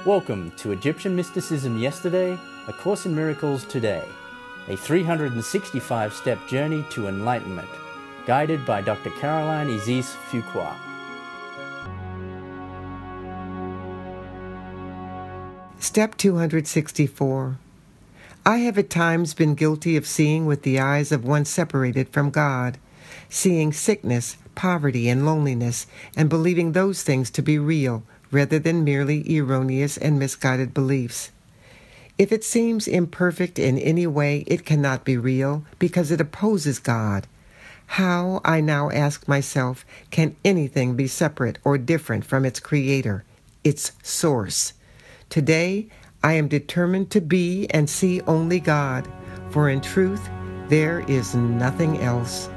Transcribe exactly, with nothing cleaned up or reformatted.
Welcome to Egyptian Mysticism Yesterday, A Course in Miracles Today, a three hundred sixty-five step journey to enlightenment, guided by Doctor Caroline Isis Fuqua. Step two hundred sixty-four. I have at times been guilty of seeing with the eyes of one separated from God, seeing sickness, poverty, and loneliness, and believing those things to be real, rather than merely erroneous and misguided beliefs. If it seems imperfect in any way, it cannot be real, because it opposes God. How, I now ask myself, can anything be separate or different from its creator, its source? Today, I am determined to be and see only God, for in truth, there is nothing else.